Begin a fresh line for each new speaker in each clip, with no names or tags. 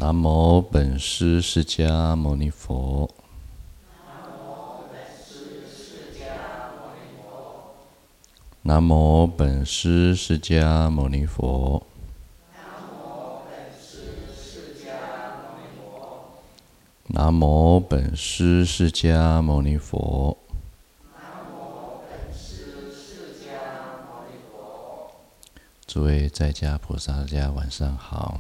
南无本师释迦牟尼佛。南无本师释迦牟尼佛。南无本师释迦牟尼佛。诸位在家菩萨家晚上好。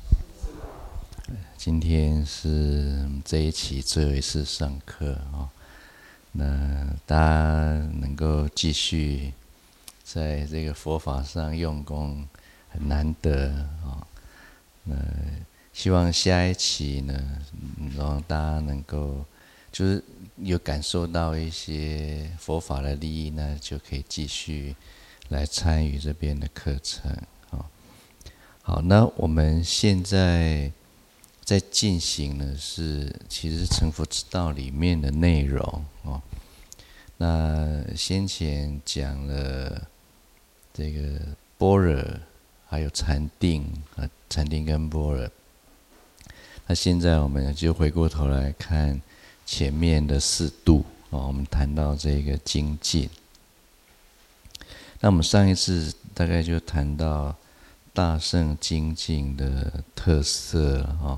今天是这一期最后一次上课哦，那大家能够继续在这个佛法上用功，很难得哦。那希望下一期呢，让大家能够就是有感受到一些佛法的利益呢，就可以继续来参与这边的课程。好，那我们现在在进行的是，其实是成佛之道里面的内容哦。那先前讲了这个般若，还有禅定啊，禅定跟般若。那现在我们就回过头来看前面的四度哦，我们谈到这个精进。那我们上一次大概就谈到大乘精进的特色了哦。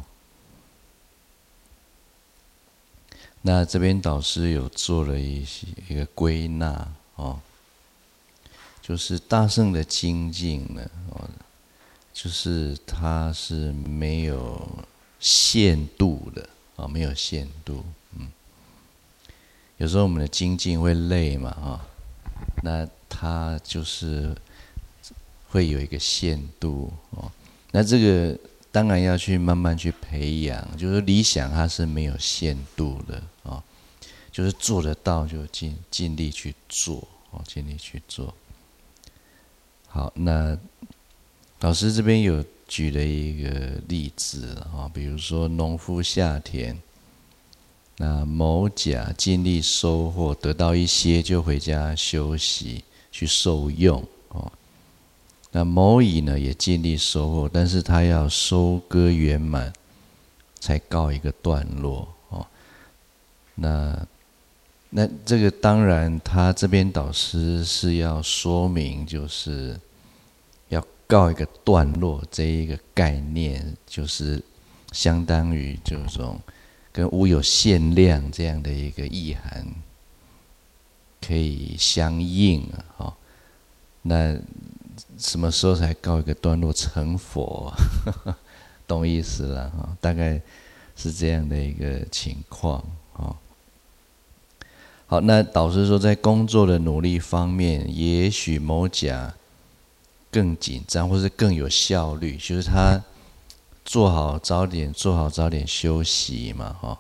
那这边导师有做了一个归纳哦，就是大乘的精进呢哦，就是它是没有限度的哦，没有限度。有时候我们的精进会累嘛哦，那它就是会有一个限度哦。那这个当然要去慢慢去培养，就是理想它是没有限度的哦，就是做得到就尽力去做哦，尽力去做。好，那老师这边有举了一个例子啊，比如说农夫下田，那某甲尽力收获，得到一些就回家休息去受用哦。那某乙呢也尽力收获，但是他要收割圆满才告一个段落哦。那这个当然他这边导师是要说明，就是要告一个段落这一个概念，就是相当于这种跟无有限量这样的一个意涵可以相应啊。哦，那什么时候才告一个段落成佛？懂意思了哈，大概是这样的一个情况哦。好，那导师说，在工作的努力方面，也许某甲更紧张，或是更有效率，就是他做好早点休息嘛哈。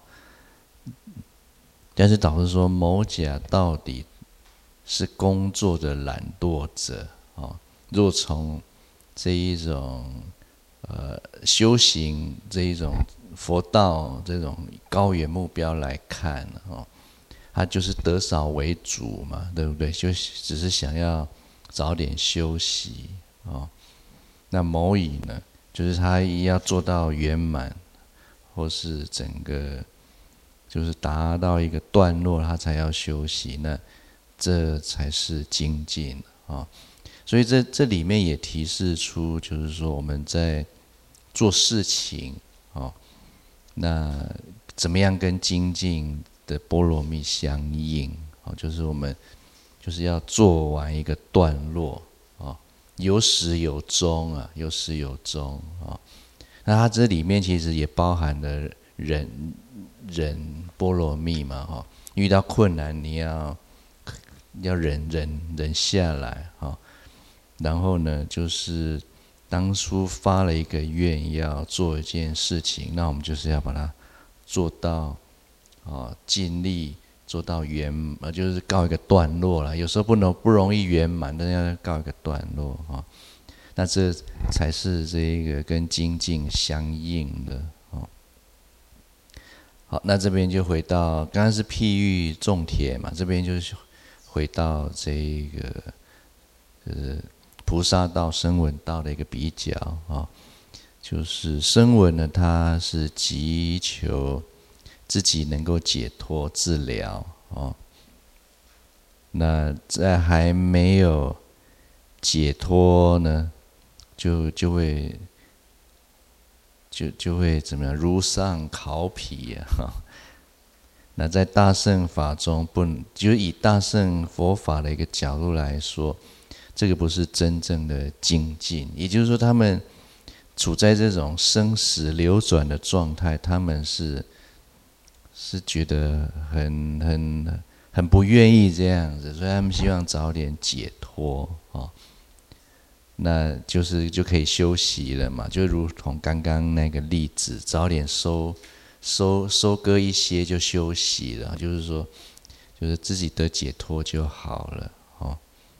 但是导师说，某甲到底是工作的懒惰者哦。若从这一种修行这一种佛道这种高远目标来看哦，他就是得少为主嘛，对不对？就只是想要早点休息哦。那某乙呢，就是他要做到圆满，或是整个就是达到一个段落，他才要休息，那这才是精进啊。所以这里面也提示出，就是说我们在做事情哦，那怎么样跟精进的波罗蜜相应哦，就是我们就是要做完一个段落哦，有始有终啊，有始有终啊。那它这里面其实也包含了忍波罗蜜嘛哈，遇到困难你要忍下来哈。然后呢，就是当初发了一个愿要做一件事情，那我们就是要把它做到尽力做到就是告一个段落啦。有时候不容易圆满，但要告一个段落啊。那这才是这个跟精进相应的哦。好，那这边就回到刚刚是譬喻种田嘛，这边就是回到这个菩萨道、声闻道的一个比较啊。 就是声闻呢，他是急求自己能够解脱治疗哦。那在还没有解脱呢，就会怎么样？如上考妣啊！那在大乘法中，就是以大乘佛法的一个角度来说，这个不是真正的精进。也就是说，他们处在这种生死流转的状态，他们是觉得很不愿意这样子，所以他们希望早点解脱哦。那就可以休息了嘛，就如同刚刚那个例子，早点收割一些就休息了，就是说，就是自己得解脱就好了哦。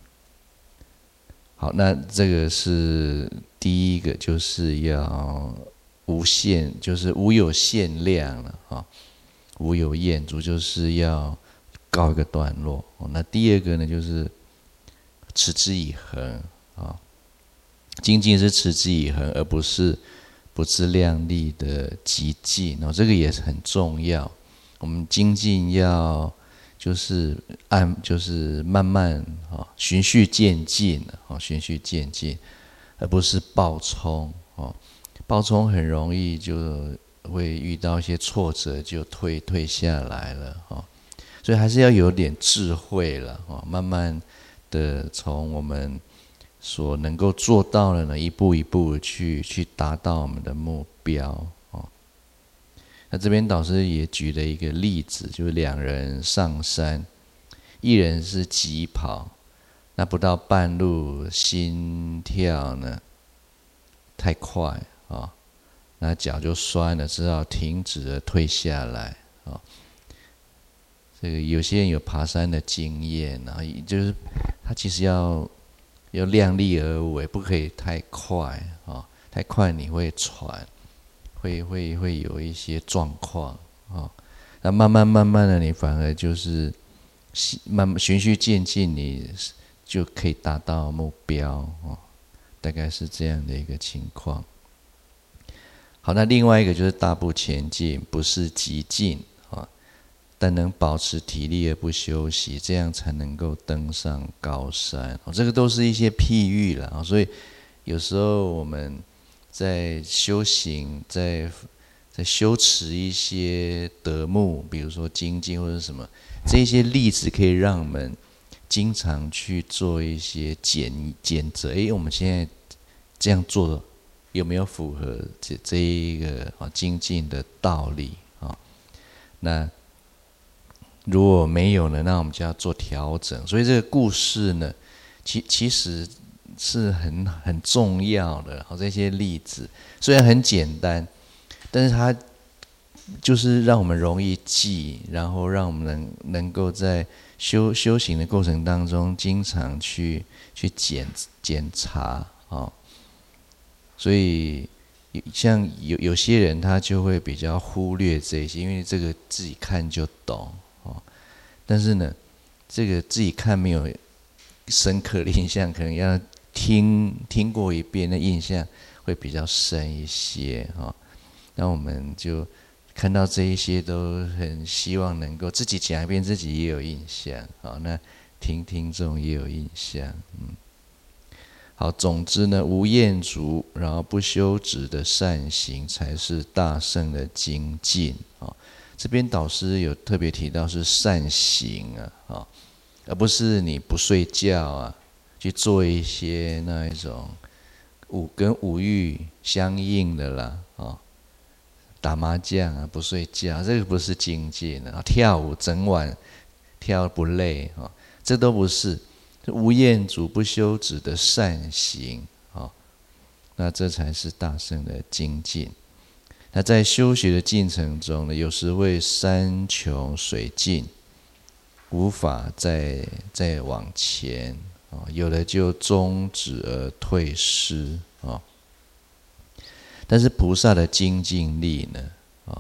好，那这个是第一个，就是要无限，就是无有限量了啊，无有厌足，就是要告一个段落。那第二个呢，就是持之以恒啊。精进是持之以恒，而不是不自量力的激进哦，这个也是很重要。我们精进要就是慢慢啊，循序渐进啊，循序渐进，而不是暴冲哦。暴冲很容易就会遇到一些挫折，就退下来了哦。所以还是要有点智慧了哦，慢慢的从我们所能够做到的呢，一步一步去达到我们的目标哦。那这边导师也举了一个例子，就是2人上山，一人是急跑，那不到半路心跳呢太快啊、哦，那脚就酸了，只好停止了退下来啊、哦。这个有些人有爬山的经验啊，就是他其实要量力而为，不可以太快啊！太快你会喘，会有一些状况啊。那慢慢的，你反而就是循序渐进，你就可以达到目标啊。大概是这样的一个情况。好，那另外一个就是大步前进，不是急进啊，但能保持体力而不休息，这样才能够登上高山。这个都是一些譬喻了，所以有时候我们在修行，在修持一些德目，比如说精进或者什么，这些例子可以让我们经常去做一些检测。我们现在这样做有没有符合这一个精进的道理啊？那如果没有呢，那我们就要做调整。所以这个故事呢，其实是很重要的。这些例子虽然很简单，但是它就是让我们容易记，然后让我们能够在修行的过程当中，经常去检查啊。所以像有些人他就会比较忽略这些，因为这个自己看就懂。但是呢，这个自己看没有深刻的印象，可能要听过一遍，那印象会比较深一些啊。那我们就看到这一些，都很希望能够自己讲一遍，自己也有印象啊。那听众也有印象，好，总之呢，无厌足，然后不休止的善行，才是大乘的精进啊。这边导师有特别提到是善行啊，而不是你不睡觉啊，去做一些那一种跟五欲相应的啦啊，打麻将啊不睡觉，这个不是精进啊。跳舞整晚跳不累啊，这都不是。无厌足不休止的善行啊，那这才是大乘的精进。那在修学的进程中呢，有时会山穷水尽，无法再往前啊，有的就终止而退失啊。但是菩萨的精进力呢啊，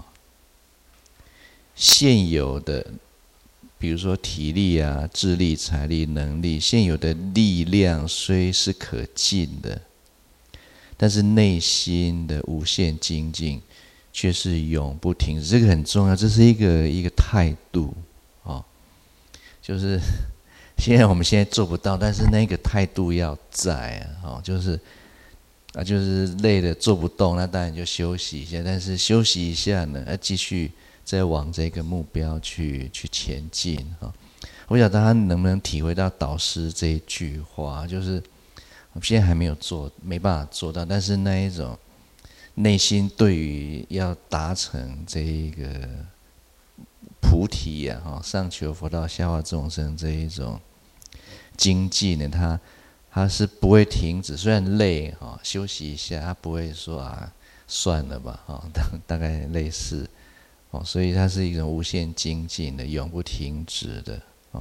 现有的，比如说体力啊、智力、财力、能力，现有的力量虽是可尽的， 但是内心的无限精进却是永不停止。这个很重要，这是一个态度哦，就是我们现在做不到，但是那个态度要在哦，就是累了做不动，那当然就休息一下，但是休息一下呢，要继续再往这个目标去前进啊。我晓得他能不能体会到导师这一句话，就是我现在还没办法做到，但是那一种内心对于要达成这一个菩提上求佛道，下化众生这一种精进呢，他是不会停止，虽然累休息一下，他不会说算了吧大概类似所以它是一种无限精进的、永不停止的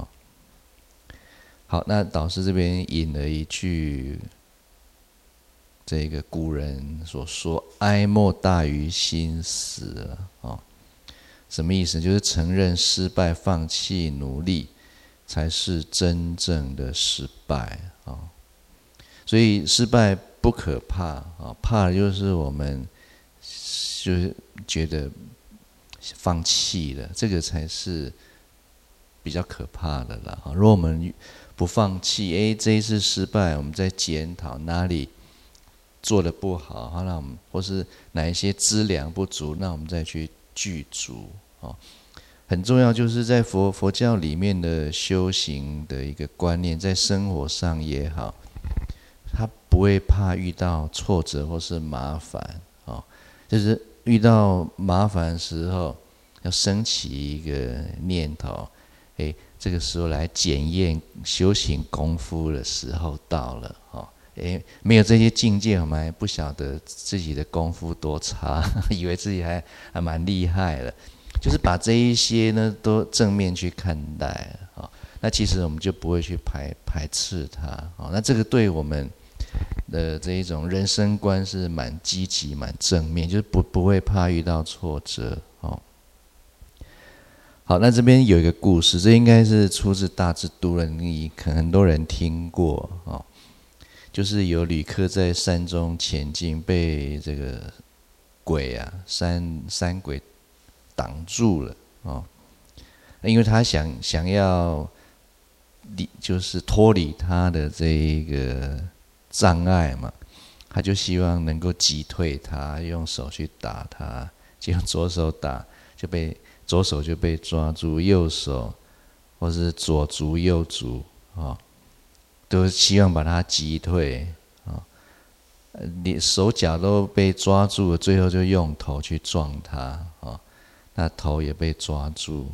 好，那导师这边引了一句这个古人所说：“哀莫大于心死”什么意思？就是承认失败，放弃努力，才是真正的失败所以失败不可怕怕的就是我们就是觉得放弃了，这个才是比较可怕的啦如果我们不放弃，这一次失败，我们再检讨哪里做得不好那我们或是哪一些资粮不足，那我们再去具足很重要，就是在佛教里面的修行的一个观念，在生活上也好，他不会怕遇到挫折或是麻烦就是遇到麻烦的时候，要升起一个念头，这个时候来检验修行功夫的时候到了没有这些境界，我们还不晓得自己的功夫多差，以为自己还蛮厉害了。就是把这一些呢都正面去看待那其实我们就不会去排斥它那这个对我们的这一种人生观是蛮积极、蛮正面，就是不会怕遇到挫折好，那这边有一个故事，这应该是出自《大智度论》，可能很多人听过就是有旅客在山中前进，被这个鬼山鬼挡住了因为他想要就是脱离他的这一个障碍嘛，他就希望能够击退他，用手去打他，就用左手打，左手就被抓住，右手或是左足右足都希望把他击退你手脚都被抓住了，最后就用头去撞他那头也被抓住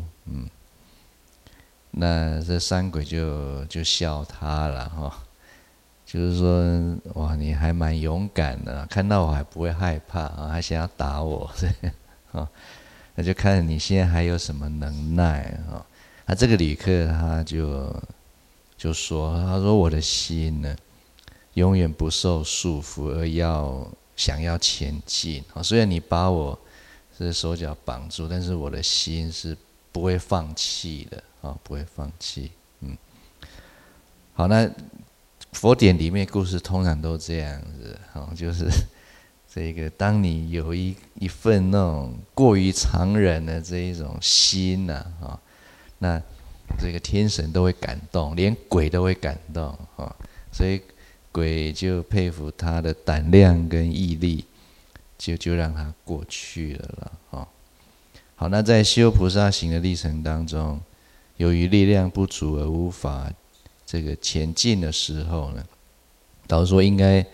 那这山鬼就笑他了就是说哇，你还蛮勇敢的看到我还不会害怕还想要打我那就看你现在还有什么能耐那这个旅客他就说，他说我的心呢永远不受束缚，而想要前进虽然你把我是手脚绑住，但是我的心是不会放弃的不会放弃好，那佛典里面故事通常都这样子就是这个当你有一份那种过于常人的这一种心那这个天神都会感动，连鬼都会感动所以鬼就佩服他的胆量跟毅力，就让他过去了好，那在修菩萨行的历程当中，由于力量不足而无法这个前进的时候呢，导师说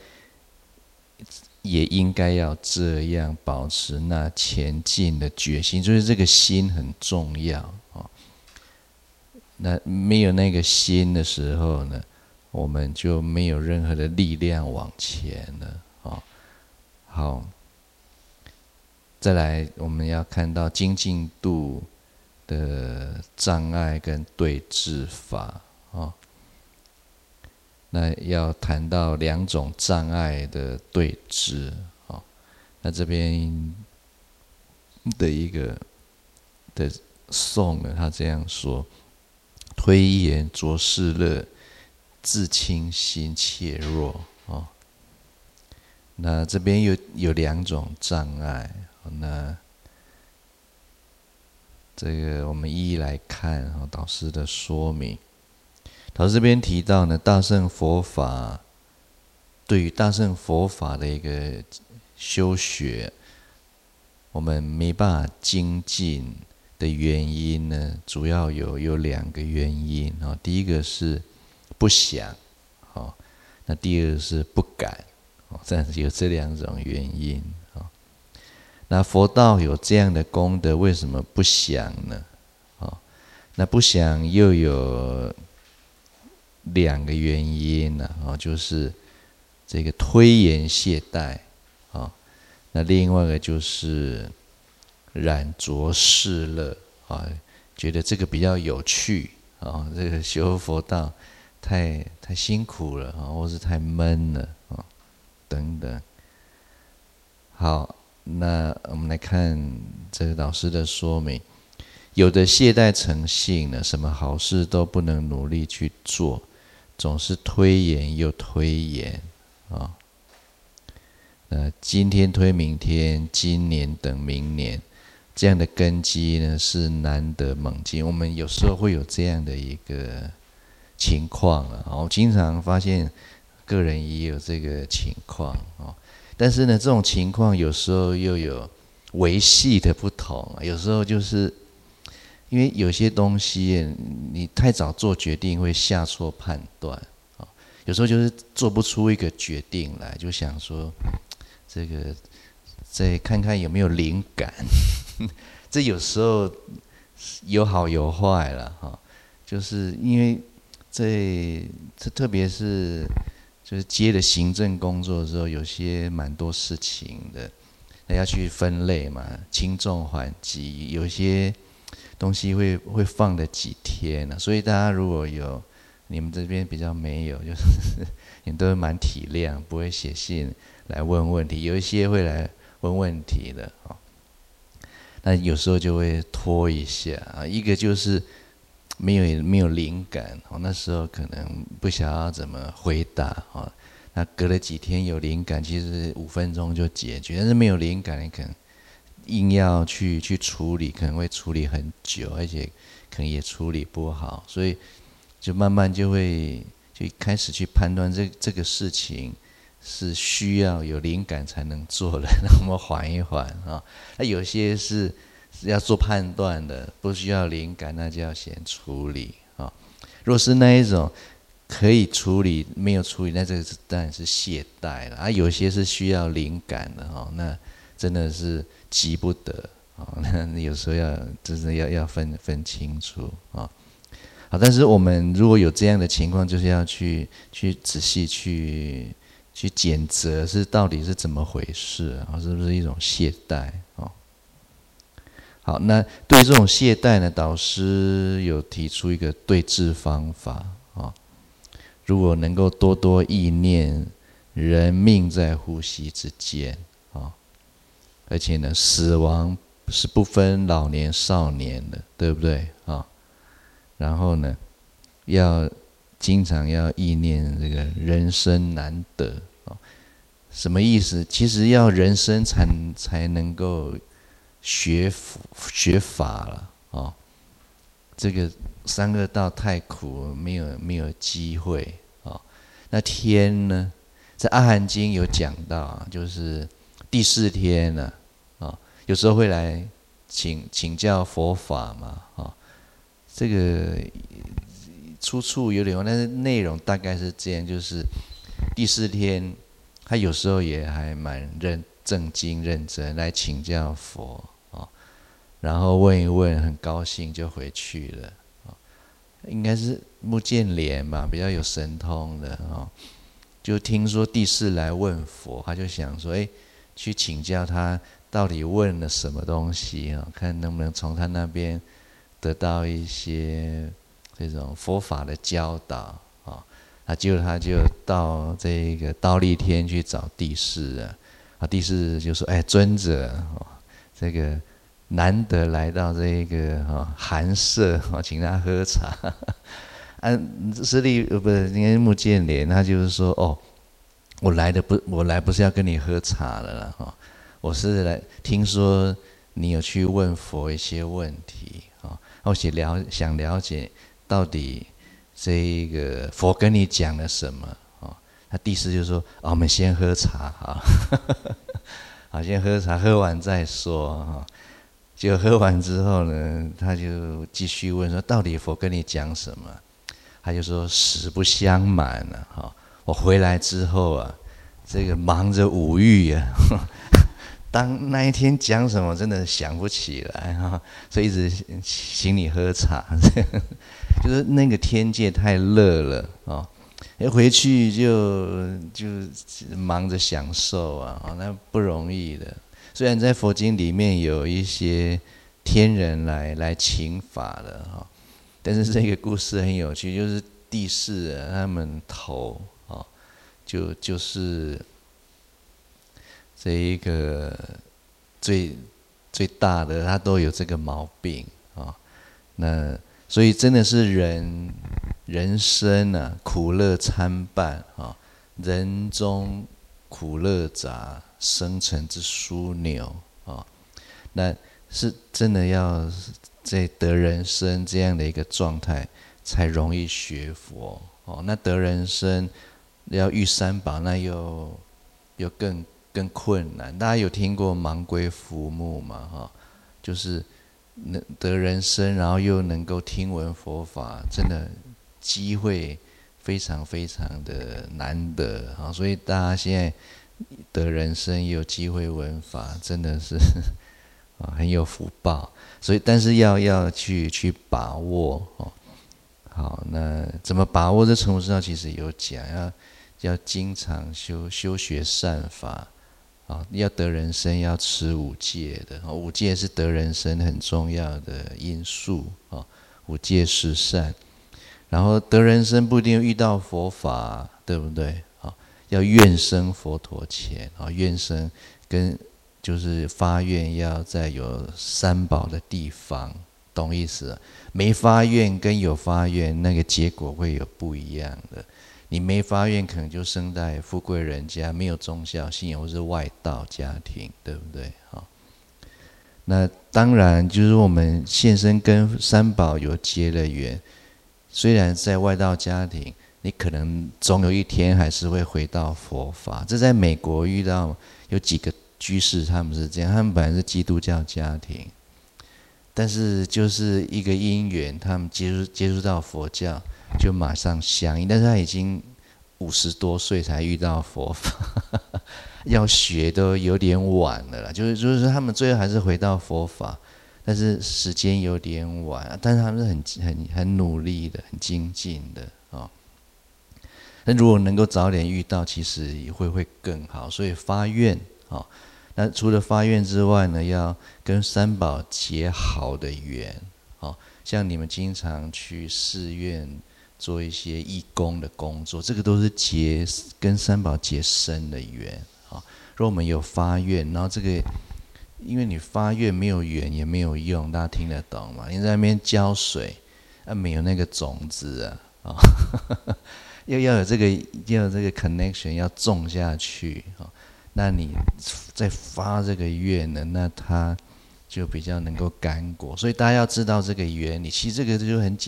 也应该要这样保持那前进的决心，就是这个心很重要那没有那个心的时候呢，我们就没有任何的力量往前了好，再来我们要看到精进度的障碍跟对治法那要谈到两种障碍的对治那这边的一个的颂呢，他这样说：推言着世乐，自轻心怯弱那这边有2种障碍，那这个我们一一来看导师的说明。导师这边提到呢，大乘佛法对于大乘佛法的一个修学，我们没办法精进的原因呢，主要有2个原因。第一个是不想，那第二个是不敢，有这2种原因。那佛道有这样的功德，为什么不想呢？那不想又有2个原因就是这个推延懈怠，那另外一个就是染着世乐，觉得这个比较有趣，这个修佛道太辛苦了，或是太闷了，等等。好，那我们来看这个老师的说明。有的懈怠成性呢，什么好事都不能努力去做，总是推延又推延今天推明天，今年等明年，这样的根基呢是难得猛进。我们有时候会有这样的一个情况我经常发现个人也有这个情况但是呢，这种情况有时候又有维系的不同，有时候就是因为有些东西你太早做决定会下错判断，有时候就是做不出一个决定来，就想说这个再看看有没有灵感这有时候有好有坏了就是因为这特别是就是接了行政工作的时候，有些蛮多事情的，那要去分类嘛，轻重缓急，有些东西会放了几天所以大家如果有，你们这边比较没有，就是你们都蛮体谅，不会写信来问问题，有一些会来问问题的那有时候就会拖一下一个就是没有灵感那时候可能不晓得怎么回答那隔了几天有灵感，其实5分钟就解决，但是没有灵感，你可能硬要去处理，可能会处理很久，而且可能也处理不好，所以就慢慢就开始去判断这个事情是需要有灵感才能做的，那我们缓一缓那有些是要做判断的，不需要灵感，那就要先处理如果是那一种可以处理没有处理，那这个当然是懈怠了有些是需要灵感的那真的是急不得那有时候真的要分清楚好，但是我们如果有这样的情况，就是要去仔细去检责是到底是怎么回事是不是一种懈怠好，那对这种懈怠呢，导师有提出一个对治方法如果能够多多意念，人命在呼吸之间而且呢，死亡是不分老年少年的，对不对然后呢，经常要意念这个人生难得什么意思？其实要人生才能够学法了这个三恶道太苦，没有机会那天呢，在阿含经有讲到就是第4天呢有时候会来请教佛法嘛这个出处有点忘，但是内容大概是这样，就是第4天他有时候也还蛮正经认真来请教佛然后问一问，很高兴就回去了应该是目犍连吧，比较有神通的就听说第4来问佛，他就想说去请教他到底问了什么东西看能不能从他那边得到一些这种佛法的教导结果他就到这个忉利天去找帝释帝释就说尊者这个难得来到这个寒舍请他喝茶不是应该是目犍连，他就是说我来不是要跟你喝茶的啦哈，我是来听说你有去问佛一些问题啊，我想了解到底这一个佛跟你讲了什么啊？他第四就说我们先喝茶哈，好，先喝茶，喝完再说哈。结果喝完之后呢，他就继续问说，到底佛跟你讲什么？他就说实不相瞒了哈，我回来之后啊，这个忙着五欲啊，当那一天讲什么真的想不起来哈，所以一直请你喝茶，就是那个天界太热了啊，回去就忙着享受啊，那不容易的。虽然在佛经里面有一些天人来请法的哈，但是这个故事很有趣，就是地势啊，他们头啊，就是这一个最大的，他都有这个毛病啊。那所以真的是人生啊，苦乐参半啊，人中苦乐杂，生成之枢纽啊，那是真的要在得人生这样的一个状态，才容易学佛哦。那得人生要遇三宝，那又更困难。大家有听过盲龟浮木吗？哈，就是得人生，然后又能够听闻佛法，真的机会非常非常的难得啊！所以大家现在得人生也有机会闻法，真的是很有福报。所以，但是要去把握哦。好，那怎么把握？这成佛之道其实有讲，要经常修学善法啊，要得人生要持五戒的，五戒是得人生很重要的因素啊，五戒十善。然后得人生不一定遇到佛法，对不对？要愿生佛陀前啊，愿生跟就是发愿要在有三宝的地方，懂意思？没发愿跟有发愿，那个结果会有不一样的。你没发愿，可能就生在富贵人家，没有忠孝信仰，或是外道家庭，对不对？那当然就是我们现身跟三宝有结了缘，虽然在外道家庭，你可能总有一天还是会回到佛法。这在美国遇到有几个居士，他们是这样，他们本来是基督教家庭，但是就是一个因缘，他们接触到佛教，就马上相应。但是他已经50多岁才遇到佛法，要学都有点晚了啦。就是他们最后还是回到佛法，但是时间有点晚，但是他们是很努力的，很精进的啊。那如果能够早点遇到，其实也会更好。所以发愿啊，那除了发愿之外呢，要跟三宝结好的缘啊。像你们经常去寺院做一些义工的工作，这个都是跟三宝结深的缘啊。如果我们有发愿，然后这个，因为你发愿没有缘也没有用，大家听得懂吗？你在那边浇水，没有那个种子啊，要有这个 connection， 要种下去啊。那你再发这个愿呢，那它就比较能够甘果。所以大家要知道这个原理，其实这个就很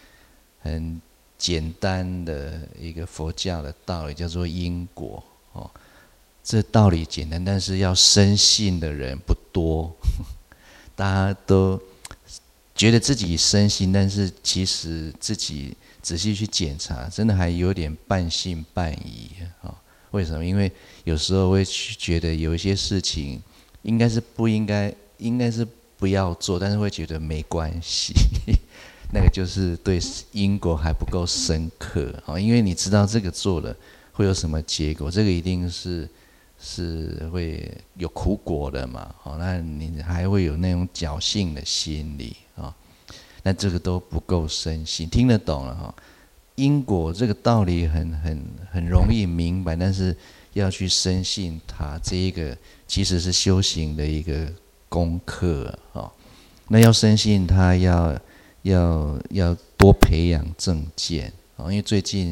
简单的一个佛教的道理，叫做因果哦。这道理简单，但是要深信的人不多。大家都觉得自己深信，但是其实自己仔细去检查，真的还有点半信半疑啊。为什么？因为有时候会觉得有一些事情应该是不要做，但是会觉得没关系。那个就是对因果还不够深刻啊，因为你知道这个做了会有什么结果，这个一定是会有苦果的嘛，那你还会有那种侥幸的心理啊，那这个都不够深信，听得懂了哈。因果这个道理很容易明白，但是要去深信它，这一个其实是修行的一个功课啊。那要深信它，要多培养正见啊，因为最近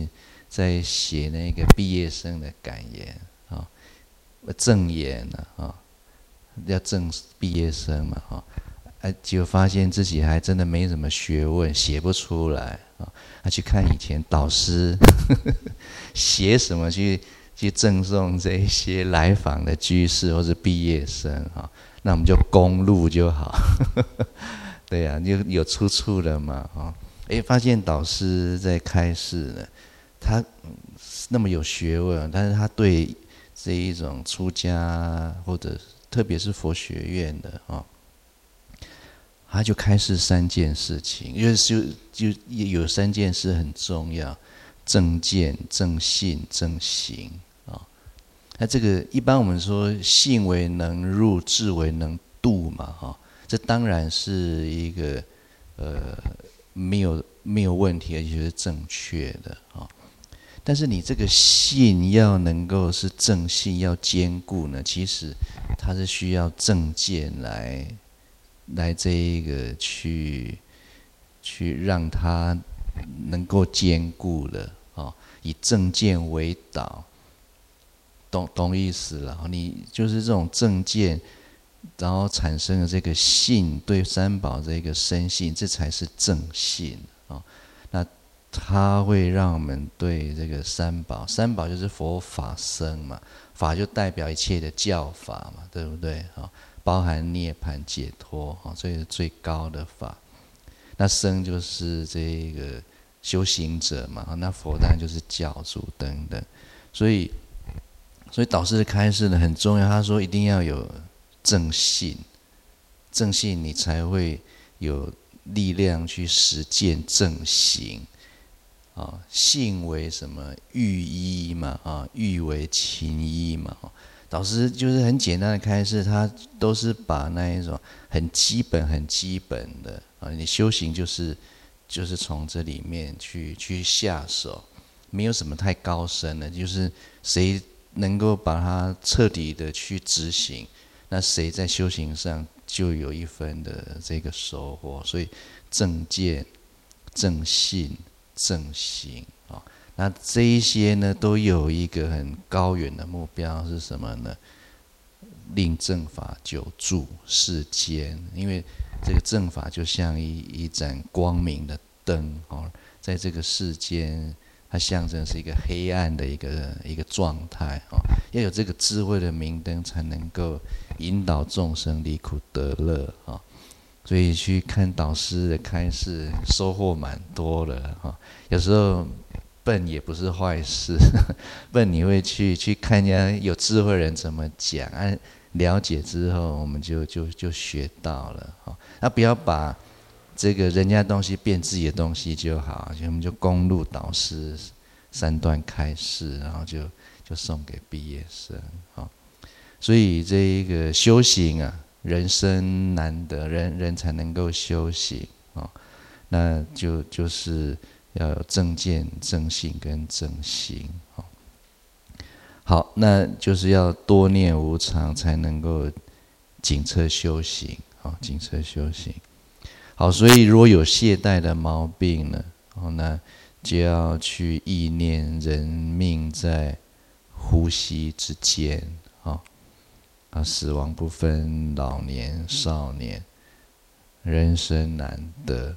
在写那个毕业生的感言啊，赠言啊，要赠毕业生嘛就发现自己还真的没什么学问，写不出来啊。去看以前导师写什么去赠送这一些来访的居士或者毕业生啊，那我们就公录就好。对呀，就有出处了嘛发现导师在开示呢，他那么有学问，但是他对这一种出家或者特别是佛学院的他就开示3件事情，因为就有3件事很重要：正见、正信、正行那这个一般我们说信为能入，智为能度嘛这当然是一个没有问题，而且是正确的但是你这个信要能够是正信，要坚固呢，其实它是需要正见来这一个去让它能够坚固的以正见为导，懂意思了？你就是这种正见，然后产生了这个信，对三宝这个深信，这才是正信那它会让我们对这个三宝就是佛法僧嘛，法就代表一切的教法嘛，对不对包含涅槃解脱这是最高的法。那僧就是这个修行者嘛，那佛当然就是教主等等。所以导师的开示呢很重要，他说一定要有正信，正信你才会有力量去实践正行信为什么？欲依嘛欲为勤依嘛导师就是很简单的开示，他都是把那一种很基本的你修行就是从这里面去下手，没有什么太高深的，就是谁能够把它彻底的去执行，那谁在修行上就有一分的这个收获。所以正见、正信、正行那这一些呢，都有一个很高远的目标是什么呢？令正法久住世间。因为这个正法就像一盏光明的灯在这个世间，它象征是一个黑暗的一个状态要有这个智慧的明灯，才能够引导众生离苦得乐所以去看导师的开示，收获蛮多的有时候笨也不是坏事，笨你会去看人家有智慧人怎么讲了解之后我们就学到了那不要把这个人家东西变自己的东西就好，我们就公录导师3段开示，然后就送给毕业生所以这一个修行人生难得，人才能够修行那就是要有正见、正信跟正行好，那就是要多念无常，才能够警策修行警策修行好，所以如果有懈怠的毛病呢那就要去意念人命在呼吸之间死亡不分老年少年，人生难得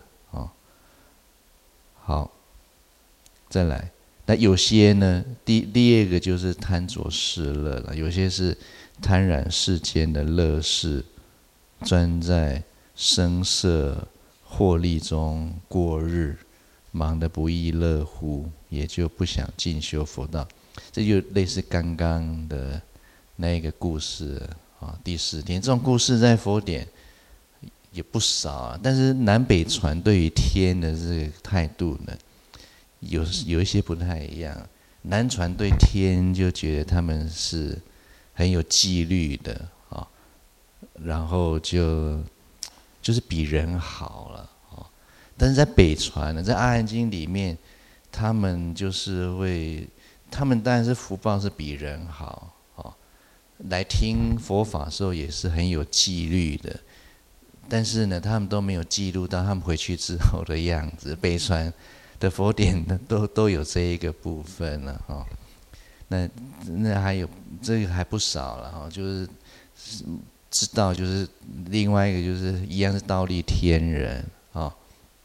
好，再来，那有些呢，第二个就是贪着世乐了，有些是贪染世间的乐事，专在声色获利中过日，忙得不亦乐乎，也就不想进修佛道。这就类似刚刚的那个故事第4天，这种故事在佛典也不少但是南北传对于天的这个态度呢，有一些不太一样。南传对天就觉得他们是很有纪律的然后就是比人好了但是在北传呢，在阿含经里面，他们就是他们当然是福报是比人好来听佛法的时候也是很有纪律的，但是呢他们都没有记录到他们回去之后的样子。北传的佛典都有这一个部分了哈。那还有这个还不少了哈，就是知道就是另外一个就是一样是忉利天人啊。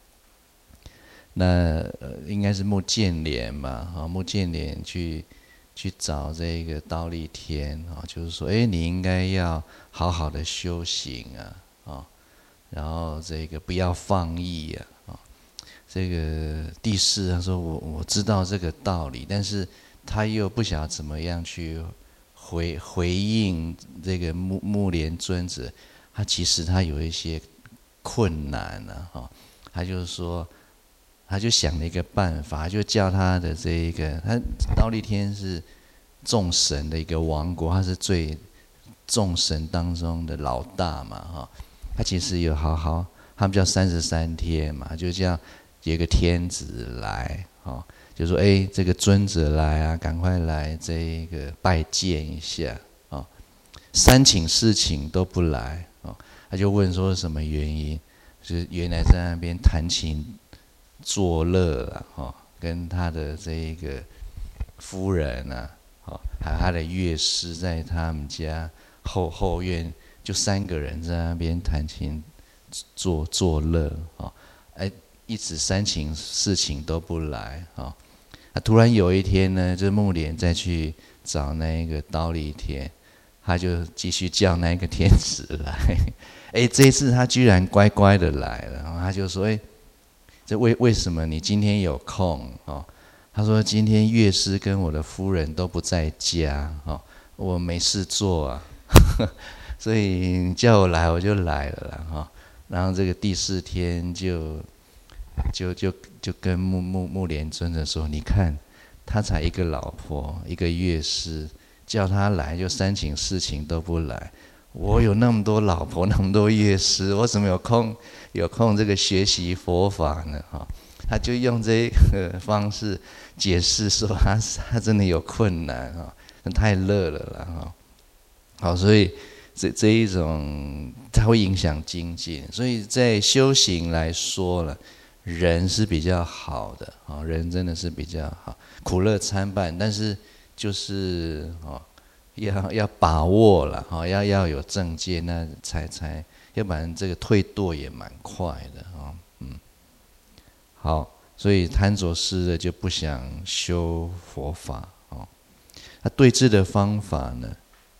那应该是目犍连嘛，目犍连去找这个忉利天啊，就是说，你应该要好好的修行啊，然后这个不要放逸啊。这个帝释他说我知道这个道理，但是他又不晓得怎么样去回应这个目连尊者，他其实他有一些困难哈，他就是说。他就想了一个办法，就叫他的这一个，他忉利天是众神的一个王国，他是最众神当中的老大嘛，哈。他其实有他们叫33天嘛，就叫有一个天子来，哈，就说这个尊者来啊，赶快来这一个拜见一下啊。3请4请都不来啊，他就问说什么原因？就是原来在那边弹琴。作乐啊，跟他的这一个夫人啊，还有他的乐师，在他们家后院，就3个人在那边弹琴作乐啊，一直3请4请都不来啊。突然有一天呢，这目连再去找那个忉利天，他就继续叫那个天子来，这一次他居然乖乖的来了，然后他就说，这为什么你今天有空哦？他说今天乐师跟我的夫人都不在家哦，我没事做啊，所以你叫我来我就来了啦哈。然后这个第4天就跟目连尊者说，你看他才一个老婆一个乐师，叫他来就3请4请都不来。我有那么多老婆，那么多乐师，我怎么有空这个学习佛法呢？哈，他就用这个方式解释说他真的有困难哈，太热了啦哈。好，所以这一种它会影响精进，所以在修行来说了，人是比较好的啊，人真的是比较好，苦乐参半，但是就是要把握了哈，要有正戒，那才，要不然这个退堕也蛮快的啊。好，所以贪着失的就不想修佛法哦。他对治的方法呢，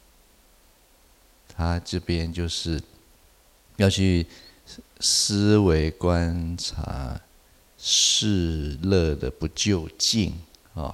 他这边就是要去思维观察世乐的不究竟啊。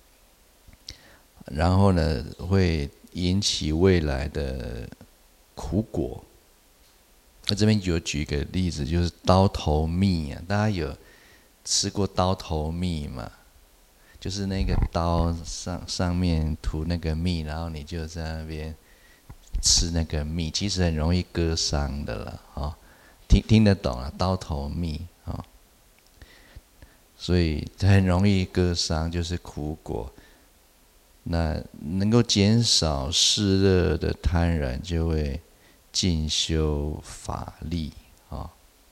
然后呢，会引起未来的苦果。那这边有举个例子，就是刀头蜜啊，大家有吃过刀头蜜吗？就是那个刀上面涂那个蜜，然后你就在那边吃那个蜜，其实很容易割伤的了啊。听得懂啊，刀头蜜啊，所以很容易割伤，就是苦果。那能够减少世乐的贪染，就会进修法力啊。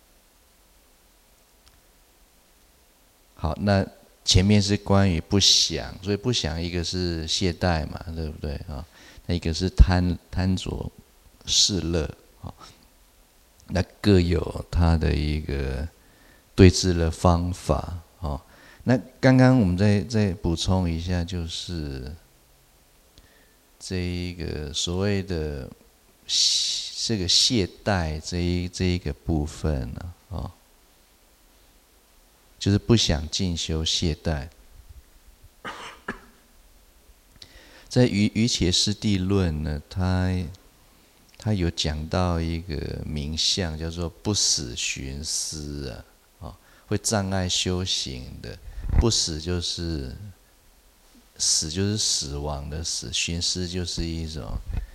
好，那前面是关于不想，所以不想一个是懈怠嘛，对不对啊？那一个是贪着世乐啊。那各有他的一个对治的方法啊。那刚刚我们再补充一下，就是这一个所谓的这个懈怠这一个部分呢，就是不想进修懈怠。在瑜伽师地论呢，他有讲到一个名相，叫做不死寻思啊，会障碍修行的。不死就是死，就是死亡的死；寻思就是一种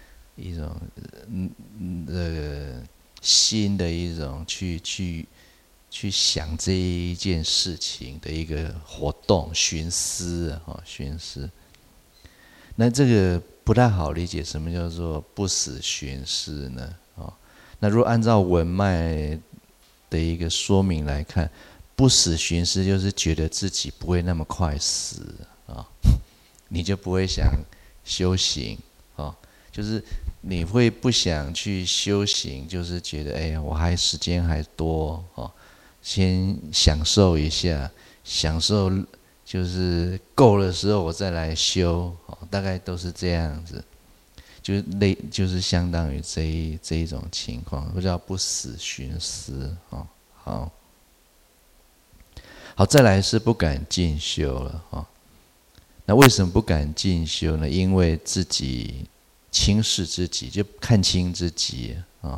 心的一种去想这一件事情的一个活动，寻思啊，寻思。那这个不太好理解，什么叫做不死寻思呢？那如果按照文脉的一个说明来看， 不死寻思就是觉得自己不会那么快死啊，你就不会想修行啊，就是你会不想去修行，就是觉得哎呀，我还时间还多啊，先享受一下，享受就是够的时候我再来修，大概都是这样子，就是相当于这一种情况，不叫不死寻思啊。好，再来是不敢进修了啊。那为什么不敢进修呢？因为自己轻视自己，就看清自己啊。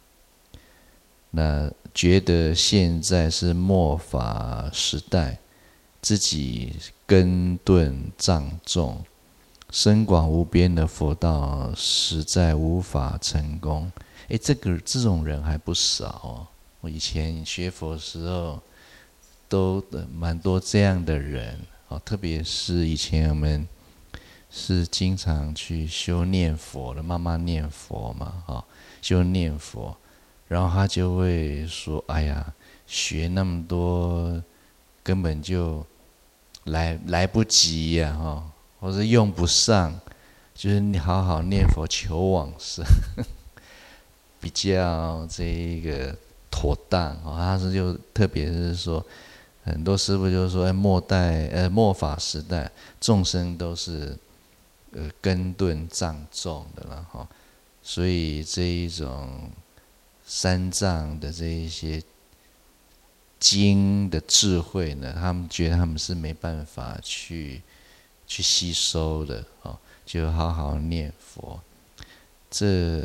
那觉得现在是末法时代，自己根钝障重，深广无边的佛道实在无法成功。这种人还不少哦。我以前学佛的时候，都蛮多这样的人哦。特别是以前我们是经常去修念佛的，妈妈念佛嘛，修念佛，然后他就会说：“哎呀，学那么多，根本就来不及呀，或者用不上，就是你好好念佛求往生，比较这一个妥当。”他是就特别是说，很多师父就说，末法时代，众生都是根钝障重的了哈，所以这一种三藏的这一些经的智慧呢，他们觉得他们是没办法去吸收的，就好好念佛。这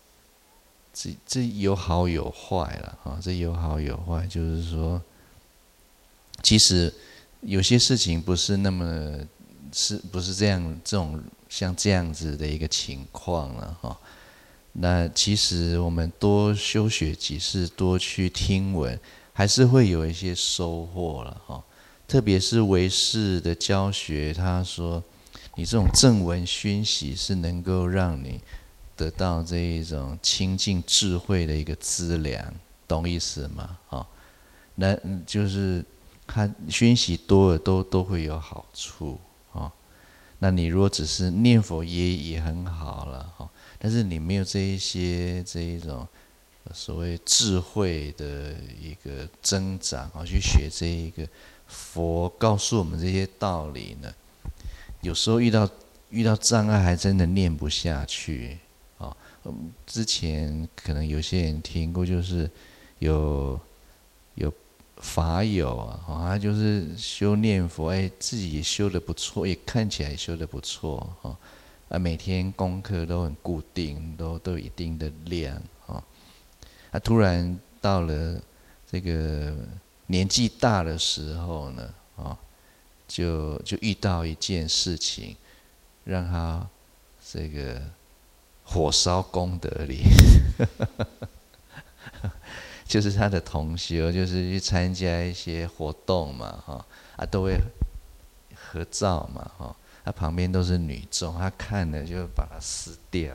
有好有坏了，这有好有坏，就是说，其实有些事情不是那么不是这种像这样子的一个情况了哈。那其实我们多修学几次，多去听闻，还是会有一些收获了哈。特别是唯识的教学，他说你这种正闻熏习是能够让你得到这一种清净智慧的一个资粮，懂意思吗？那就是它熏习多了都会有好处啊。那你如果只是念佛也很好了哈，但是你没有这一种所谓智慧的一个增长去学这一个佛告诉我们这些道理呢，有时候遇到障碍还真的念不下去啊。之前可能有些人听过，就是有法友啊，他就是修念佛，自己也修得不错，也看起来也修得不错每天功课都很固定，都有一定的量突然到了这个年纪大的时候呢，就遇到一件事情，让他这个火烧功德林。就是他的同修，就是去参加一些活动嘛，都会合照嘛，他旁边都是女众，他看了就把它撕掉。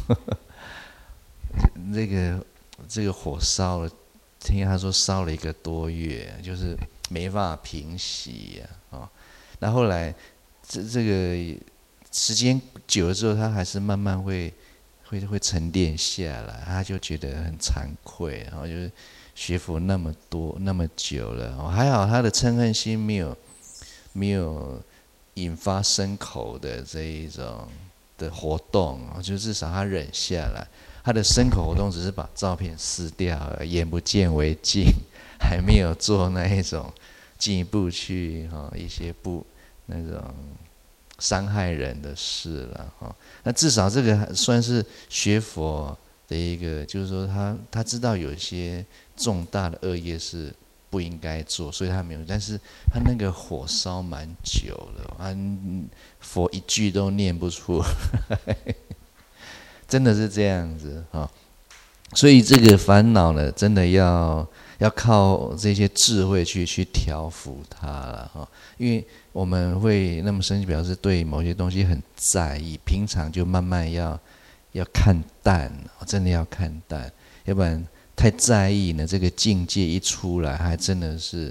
这个火烧了，听他说烧了1个多月，就是没办法平息呀，那后来这个时间久了之后，他还是慢慢会沉淀下来，他就觉得很惭愧，然后就是学佛那么久了，还好他的嗔恨心没有引发牲口的这一种的活动，就至少他忍下来。他的牲口活动只是把照片撕掉，眼不见为净，还没有做那一种进一步去一些那种伤害人的事了那至少这个算是学佛的一个，就是说他知道有一些重大的恶业是不应该做，所以他没有。但是他那个火烧蛮久了，佛一句都念不出来，真的是这样子所以这个烦恼呢，真的要靠这些智慧去调伏它了因为我们会那么生气，表示对某些东西很在意，平常就慢慢要看淡，真的要看淡，要不然太在意呢，这个境界一出来，还真的是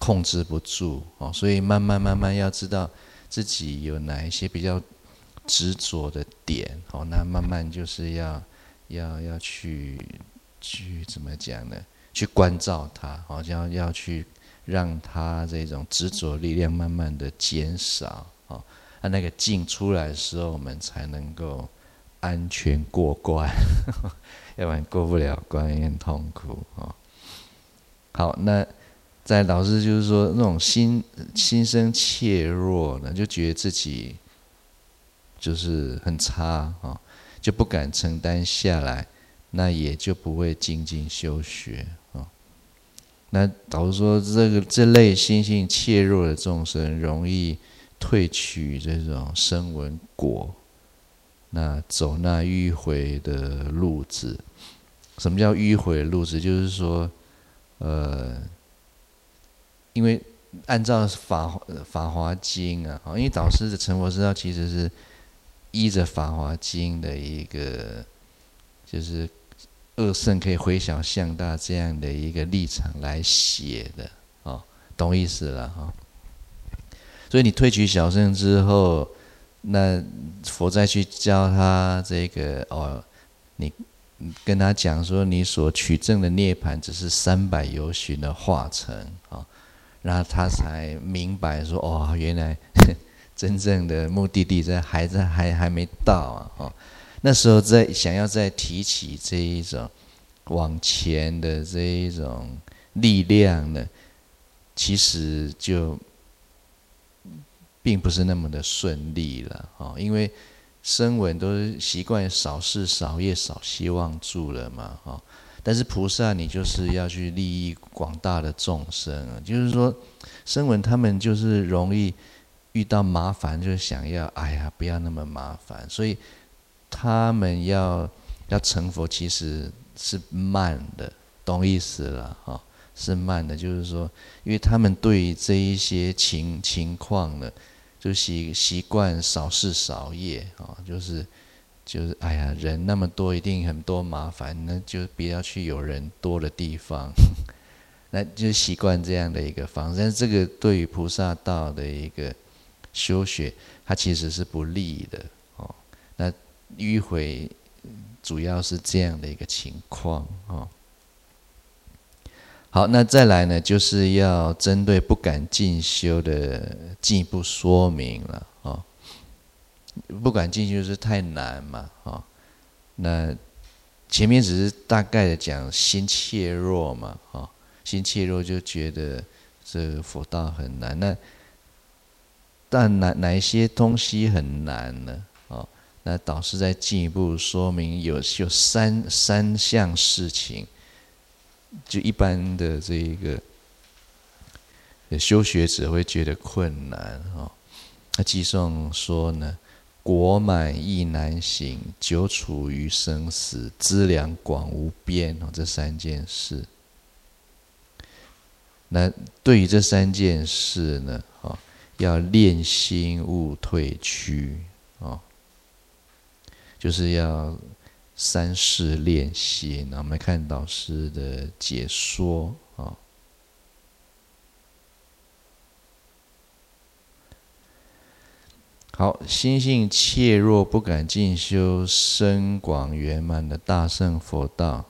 控制不住哦，所以慢慢要知道自己有哪一些比较执着的点哦，那慢慢就是要去怎么讲呢？去关照它，好像要去让它这种执着力量慢慢的减少哦，那个劲出来的时候，我们才能够安全过关，要不然过不了关也很痛苦哦。好，那在老师就是说，那种心生怯弱呢，就觉得自己就是很差哦，就不敢承担下来，那也就不会精进修学哦。那老师说，这类心性怯弱的众生，容易退取这种声闻果，那走那迂回的路子。什么叫迂回的路子？就是说，因为按照法华经啊，因为导师的成佛之道其实是依着法华经的一个，就是二圣可以回小向大这样的一个立场来写的哦，懂意思了哈。所以你退取小乘之后，那佛再去教他这个哦，你跟他讲说，你所取证的涅槃只是300由旬的化成啊，然后他才明白说哦，原来真正的目的地还没到啊！那时候想要再提起这一种往前的这一种力量呢，其实就并不是那么的顺利了哦，因为声闻都是习惯少事少业少希望住了嘛哦，但是菩萨你就是要去利益广大的众生，就是说声闻他们就是容易遇到麻烦，就想要哎呀不要那么麻烦，所以他们要成佛其实是慢的，懂意思了哈？是慢的，就是说，因为他们对于这一些情况呢，就习惯少事少业啊，就是哎呀人那么多，一定很多麻烦，那就不要去有人多的地方。那就习惯这样的一个方式，但是这个对于菩萨道的一个修学，它其实是不利的哦。那迂回主要是这样的一个情况哦。好，那再来呢，就是要针对不敢进修的进一步说明了哦。不敢进修是太难嘛哦。那前面只是大概的讲心怯弱嘛哦。心怯弱就觉得这个佛道很难，但哪一些东西很难呢？哦，那导师再进一步说明有三项事情，就一般的这一个修学者会觉得困难哦。那偈颂说呢，果满亦难行，久处于生死，资粮广无边哦，这3件事。那对于这3件事呢，哦，要练心勿退趋哦，就是要3事练心。我们看导师的解说哦。好，心性怯弱，不敢进修深广圆满的大乘佛道。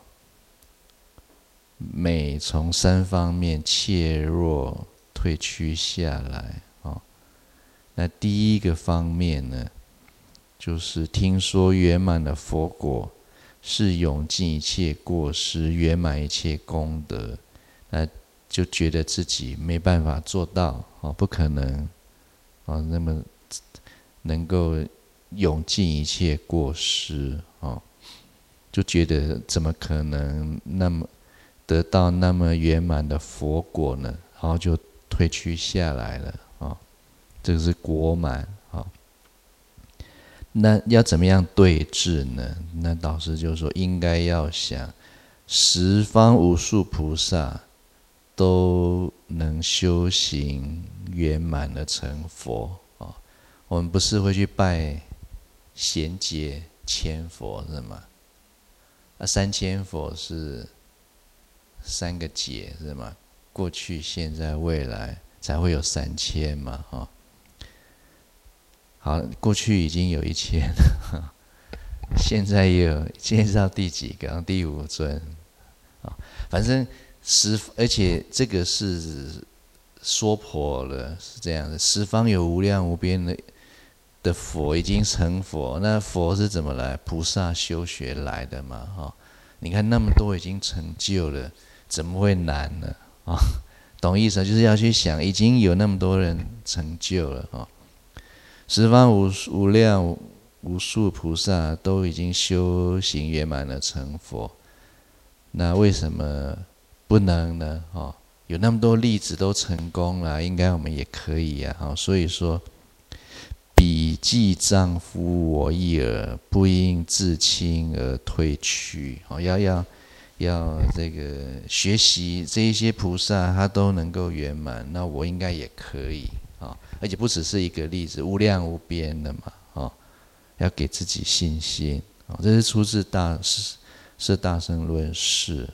每从3方面怯弱退趋下来哦。那第一个方面呢，就是听说圆满的佛果是永尽一切过失，圆满一切功德，那就觉得自己没办法做到哦，不可能哦，那么能够永尽一切过失哦，就觉得怎么可能那么得到那么圆满的佛果呢？然后就退趋下来了啊，这个是果满啊。那要怎么样对治呢？那导师就说，应该要想十方无数菩萨都能修行圆满的成佛啊。我们不是会去拜贤解千佛是吗？那3000佛是3个解是吗？ 过去、现在、未来，才会有3000嘛，哈。好，过去已经有1000了，现在也有，现在到第几个？第5尊，啊，反正而且这个是说破了，是这样的，十方有无量无边的佛已经成佛，那佛是怎么来？菩萨修学来的嘛，哈。你看那么多已经成就了，怎么会难呢？啊，懂意思？就是要去想，已经有那么多人成就了，啊。十方无量无数菩萨都已经修行圆满了成佛，那为什么不能呢？有那么多例子都成功了，应该我们也可以呀。所以说，彼既丈夫我一耳，不应自轻而退去。要这个学习这一些菩萨，他都能够圆满，那我应该也可以。而且不只是一个例子，无量无边的嘛，要给自己信心，这是出自是大乘论释，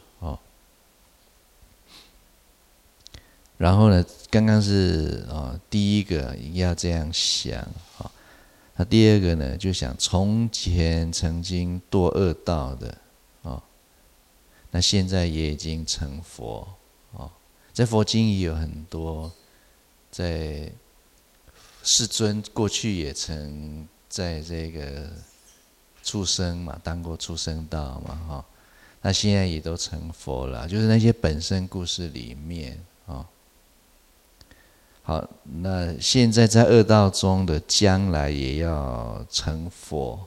然后呢，刚刚是第一个要这样想，那第二个呢，就想从前曾经堕恶道的，那现在也已经成佛，在佛经也有很多，在世尊过去也曾在这个畜生嘛，当过畜生道嘛，那现在也都成佛了，就是那些本身故事里面，好，那现在在恶道中的，将来也要成佛，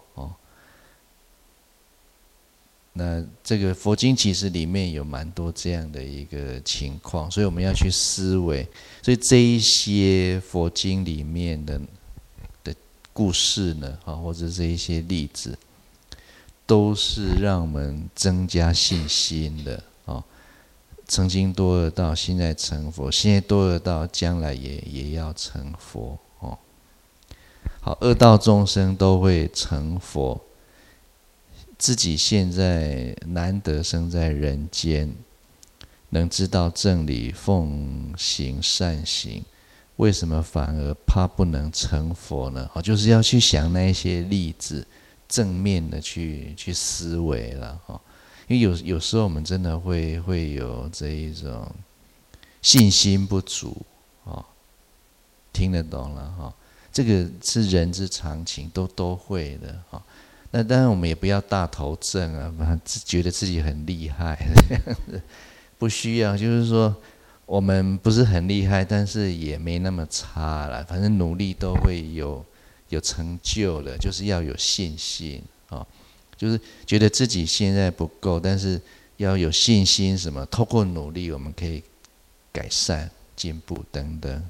那这个佛经其实里面有蛮多这样的一个情况，所以我们要去思维。所以这一些佛经里面的故事呢，或者这一些例子，都是让我们增加信心的。曾经堕恶道，现在成佛；现在堕恶道，将来也要成佛。好，恶道众生都会成佛。自己现在难得生在人间，能知道正理，奉行善行，为什么反而怕不能成佛呢？就是要去想那一些例子，正面的去思维了。因为有时候我们真的会有这一种信心不足，听得懂了，这个是人之常情，都会的。那当然我们也不要大头症啊，觉得自己很厉害这样子，不需要。就是说我们不是很厉害，但是也没那么差啦，反正努力都会有成就的，就是要有信心，就是觉得自己现在不够，但是要有信心，什么透过努力我们可以改善进步等等。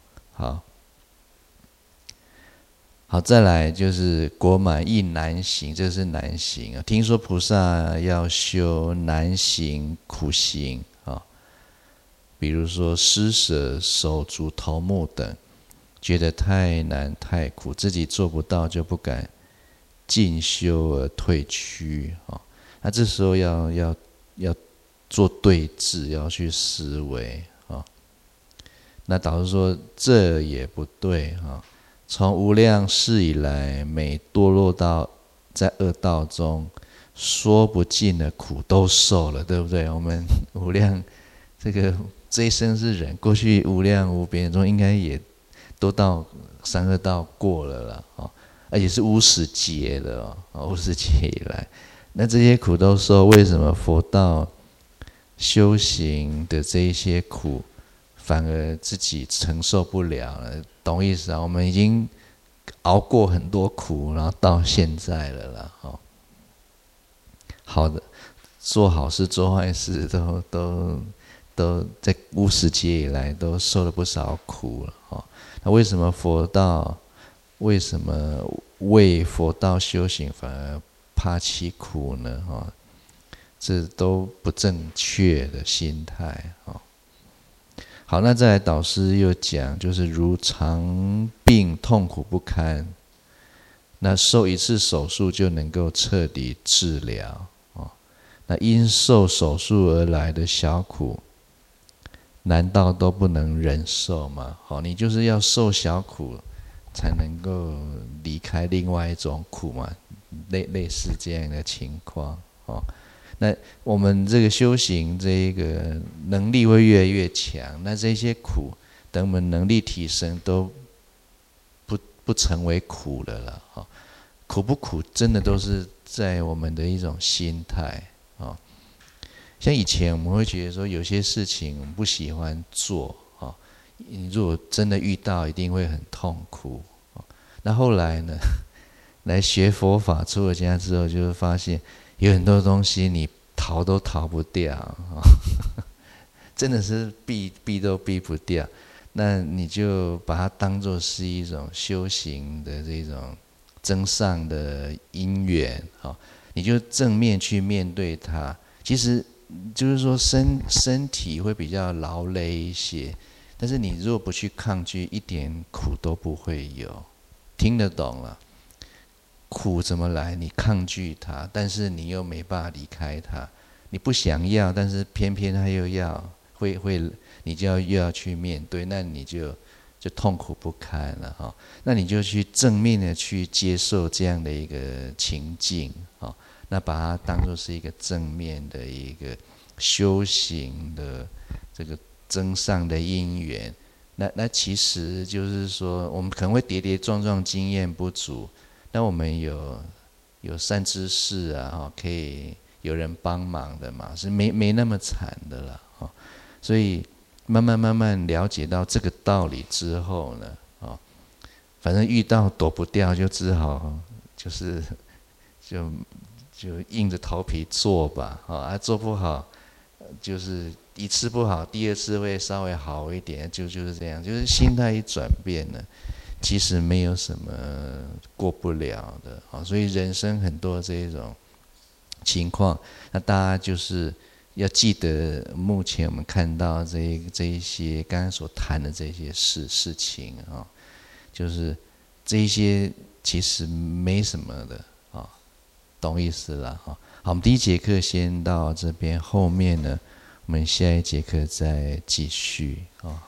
好，再来就是果满亦难行，这是难行。听说菩萨要修难行苦行，比如说施舍、手足、头目等，觉得太难太苦，自己做不到就不敢进修而退屈。那这时候要做对治，要去思维。那导师说这也不对，从无量世以来，每堕落到在恶道中，说不尽的苦都受了，对不对？我们无量这一生是人，过去无量无边中应该也都到三恶道过了啦，而且是无始劫的，无始劫以来，那这些苦都受，为什么佛道修行的这一些苦，反而自己承受不了了？懂意思啊？我们已经熬过很多苦，然后到现在了啦，好的，做好事做坏事都在无始劫以来都受了不少苦了，那为什么为什么为佛道修行反而怕其苦呢？这都不正确的心态。好，那再来导师又讲，就是如常病痛苦不堪，那受一次手术就能够彻底治疗，那因受手术而来的小苦， 难道都不能忍受吗？好，你就是要受小苦，才能够离开另外一种苦嘛，类似这样的情况。哦，那我们这个修行，这一个能力会越来越强，那这些苦，等我们能力提升，都不成为苦了啦。哦，苦不苦，真的都是在我们的一种心态。哦，像以前我们会觉得说，有些事情我们不喜欢做，哦，你如果真的遇到，一定会很痛苦。哦，那后来呢，来学佛法出了家之后，就会发现有很多东西你逃都逃不掉，哦，真的是避都避不掉。那你就把它当作是一种修行的这种增上的因缘，哦，你就正面去面对它。其实就是说身体会比较劳累一些，但是你如果不去抗拒，一点苦都不会有。听得懂了？苦怎么来？你抗拒它，但是你又没办法离开它。你不想要，但是偏偏它又要，你就又要去面对，那你就痛苦不堪了哈。那你就去正面的去接受这样的一个情境，哈。那把它当作是一个正面的一个修行的这个增上的因缘。那其实就是说，我们可能会跌跌撞撞，经验不足。那我们有善知识啊，可以有人帮忙的嘛，是没那么惨的啦。所以慢慢了解到这个道理之后呢，反正遇到躲不掉，就只好就硬着头皮做吧。做不好，就是一次不好，第二次会稍微好一点，就是这样，就是心态一转变了。其实没有什么过不了的，所以人生很多这种情况，那大家就是要记得，目前我们看到这一些刚刚所谈的这些事情啊，就是这一些其实没什么的啊，懂意思了哈。好，我们第一节课先到这边，后面呢，我们下一节课再继续啊。